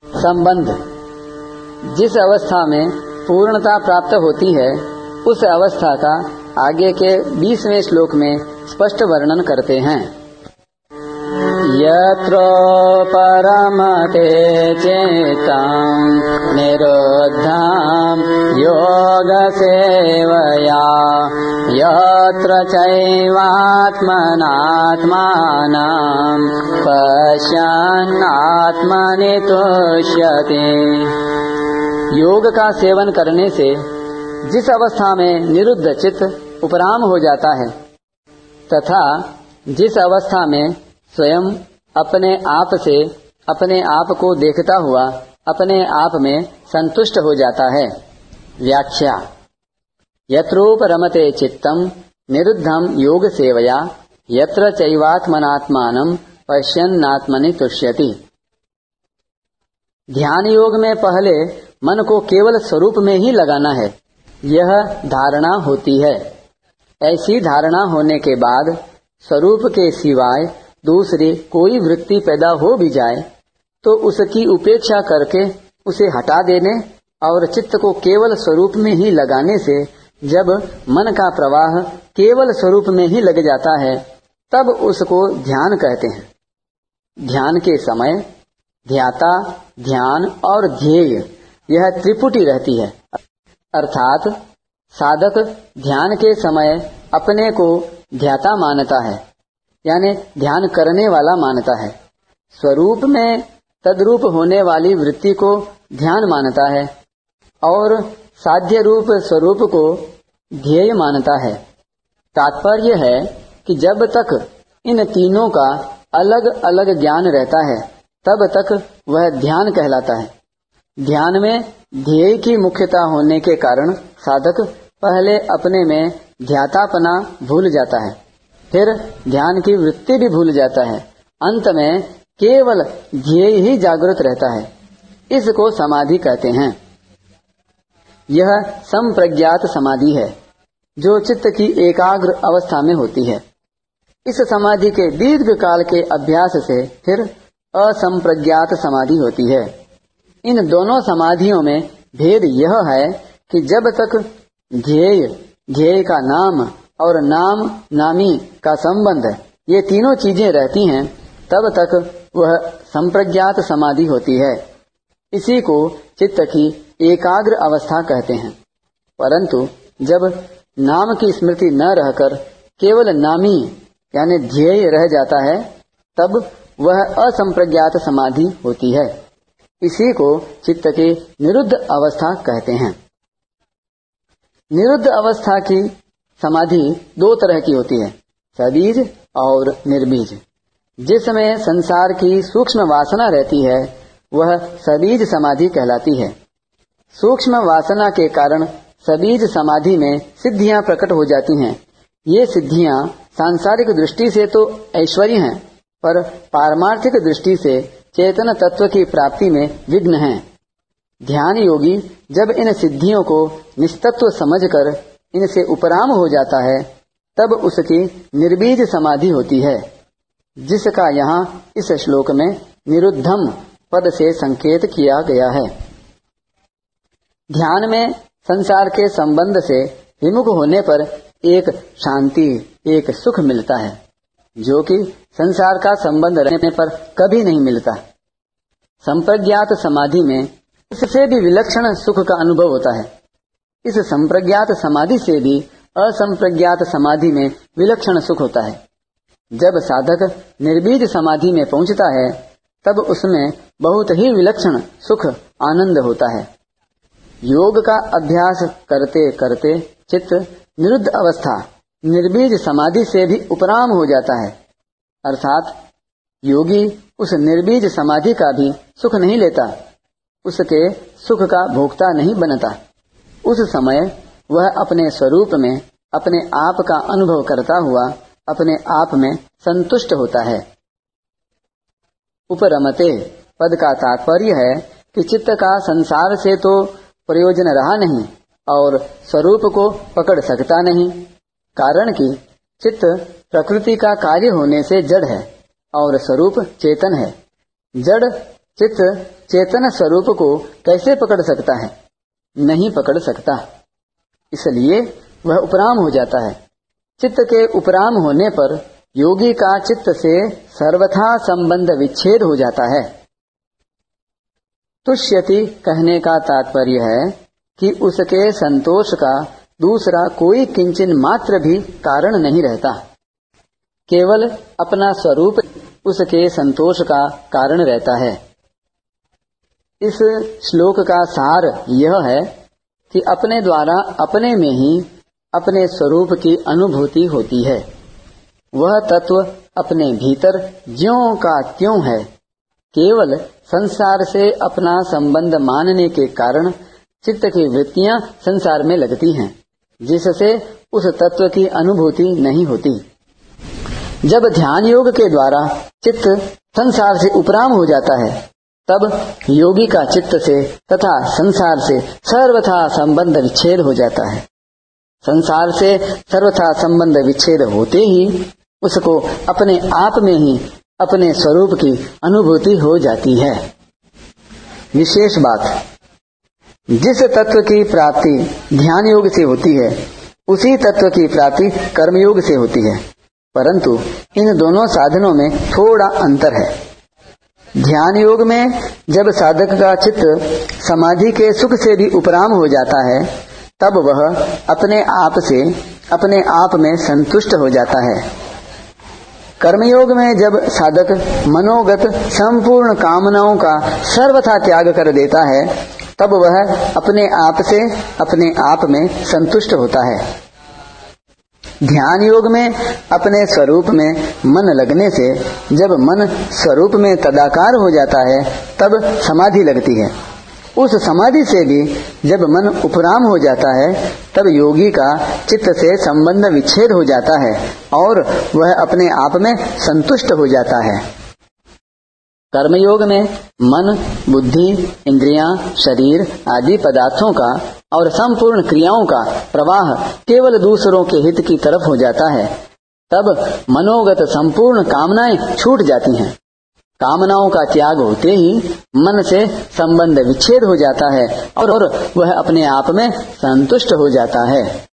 संबंध। जिस अवस्था में पूर्णता प्राप्त होती है उस अवस्था का आगे के 20वें श्लोक में स्पष्ट वर्णन करते हैं। यत्र परमते चेतं निरुद्धं योग सेवया यत्र चैवात्मनात्मानं पश्यन्नात्मनि तुष्यति। योग का सेवन करने से जिस अवस्था में निरुद्ध चित्त उपराम हो जाता है तथा जिस अवस्था में स्वयं अपने आप से अपने आप को देखता हुआ अपने आप में संतुष्ट हो जाता है। व्याख्या। यत्रोप रमते चित्तम निरुद्धम योग सेवया यत्र चैवात्मनात्मानं पश्यन्नात्मनि तुष्यति। ध्यान योग में पहले मन को केवल स्वरूप में ही लगाना है, यह धारणा होती है। ऐसी धारणा होने के बाद स्वरूप के सिवाय दूसरी कोई वृत्ति पैदा हो भी जाए तो उसकी उपेक्षा करके उसे हटा देने और चित्त को केवल स्वरूप में ही लगाने से जब मन का प्रवाह केवल स्वरूप में ही लग जाता है तब उसको ध्यान कहते हैं। ध्यान के समय ध्याता, ध्यान और ध्येय यह त्रिपुटी रहती है, अर्थात साधक ध्यान के समय अपने को ध्याता मानता है, यानी ध्यान करने वाला मानता है। स्वरूप में तद्रूप होने वाली वृत्ति को ध्यान मानता है और साध्य रूप स्वरूप को ध्येय मानता है। तात्पर्य है कि जब तक इन तीनों का अलग अलग ज्ञान रहता है तब तक वह ध्यान कहलाता है। ध्यान में ध्येय की मुख्यता होने के कारण साधक पहले अपने में ध्यातापना भूल जाता है, फिर ध्यान की वृत्ति भी भूल जाता है, अंत में केवल ध्येय ही जागृत रहता है। इसको समाधि कहते हैं। यह संप्रज्ञात समाधि है जो चित्त की एकाग्र अवस्था में होती है। इस समाधि के दीर्घ काल के अभ्यास से फिर असंप्रज्ञात समाधि होती है। इन दोनों समाधियों में भेद यह है कि जब तक ध्येय का नाम और नाम नामी का संबंध ये तीनों चीजें रहती हैं तब तक वह संप्रज्ञात समाधि होती है। इसी को चित्त की एकाग्र अवस्था कहते हैं। परंतु जब नाम की स्मृति न रहकर केवल नामी यानी ध्येय रह जाता है तब वह असंप्रज्ञात समाधि होती है। इसी को चित्त की निरुद्ध अवस्था कहते हैं। निरुद्ध अवस्था की समाधि दो तरह की होती है, सबीज और निर्बीज। जिसमें संसार की सूक्ष्म वासना रहती है वह सबीज समाधि कहलाती है। सूक्ष्म वासना के कारण सबीज समाधि में सिद्धियां प्रकट हो जाती हैं। ये सिद्धियां सांसारिक दृष्टि से तो ऐश्वर्य हैं, पर पारमार्थिक दृष्टि से चेतन तत्व की प्राप्ति में विघ्न हैं। ध्यान योगी जब इन सिद्धियों को निस्तत्व समझकर इनसे उपराम हो जाता है तब उसकी निर्बीज समाधि होती है, जिसका यहाँ इस श्लोक में निरुद्धम पद से संकेत किया गया है। ध्यान में संसार के संबंध से विमुख होने पर एक शांति, एक सुख मिलता है जो कि संसार का संबंध रहने पर कभी नहीं मिलता। संप्रज्ञात समाधि में इससे भी विलक्षण सुख का अनुभव होता है। इस संप्रज्ञात समाधि से भी असंप्रज्ञात समाधि में विलक्षण सुख होता है। जब साधक निर्बीज समाधि में पहुंचता है तब उसमें बहुत ही विलक्षण सुख आनंद होता है। योग का अभ्यास करते करते चित्त निरुद्ध अवस्था निर्बीज समाधि से भी उपराम हो जाता है, अर्थात योगी उस निर्बीज समाधि का भी सुख नहीं लेता, उसके सुख का भोक्ता नहीं बनता। उस समय वह अपने स्वरूप में अपने आप का अनुभव करता हुआ अपने आप में संतुष्ट होता है। उपरमते पद का तात्पर्य है कि चित्त का संसार से तो प्रयोजन रहा नहीं और स्वरूप को पकड़ सकता नहीं, कारण कि चित्त प्रकृति का कार्य होने से जड़ है और स्वरूप चेतन है। जड़ चित्त चेतन स्वरूप को कैसे पकड़ सकता है? नहीं पकड़ सकता, इसलिए वह उपराम हो जाता है। चित्त के उपराम होने पर योगी का चित्त से सर्वथा संबंध विच्छेद हो जाता है। तुष्यति कहने का तात्पर्य है कि उसके संतोष का दूसरा कोई किंचन मात्र भी कारण नहीं रहता, केवल अपना स्वरूप उसके संतोष का कारण रहता है। इस श्लोक का सार यह है कि अपने द्वारा अपने में ही अपने स्वरूप की अनुभूति होती है। वह तत्व अपने भीतर ज्यों का त्यों है। केवल संसार से अपना संबंध मानने के कारण चित्त की वृत्तियां संसार में लगती हैं, जिससे उस तत्व की अनुभूति नहीं होती। जब ध्यान योग के द्वारा चित्त संसार से उपराम हो जाता है, तब योगी का चित्त से तथा संसार से सर्वथा संबंध विच्छेद हो जाता है। संसार से सर्वथा संबंध विच्छेद होते ही उसको अपने आप में ही अपने स्वरूप की अनुभूति हो जाती है। विशेष बात, जिस तत्व की प्राप्ति ध्यान योग से होती है, उसी तत्व की प्राप्ति कर्मयोग से होती है, परंतु इन दोनों साधनों में थोड़ा अंतर है। ध्यान योग में जब साधक का चित्त समाधि के सुख से भी उपराम हो जाता है, तब वह अपने आप से अपने आप में संतुष्ट हो जाता है। कर्मयोग में जब साधक मनोगत संपूर्ण कामनाओं का सर्वथा त्याग कर देता है, तब वह अपने आप से अपने आप में संतुष्ट होता है। ध्यान योग में अपने स्वरूप में मन लगने से जब मन स्वरूप में तदाकार हो जाता है, तब समाधि लगती है। उस समाधि से भी जब मन उपराम हो जाता है, तब योगी का चित्त से संबंध विच्छेद हो जाता है और वह अपने आप में संतुष्ट हो जाता है। कर्मयोग में मन, बुद्धि, इंद्रियां, शरीर आदि पदार्थों का और संपूर्ण क्रियाओं का प्रवाह केवल दूसरों के हित की तरफ हो जाता है। तब मनोगत संपूर्ण कामनाएं छूट जाती हैं। कामनाओं का त्याग होते ही मन से संबंध विच्छेद हो जाता है और वह अपने आप में संतुष्ट हो जाता है।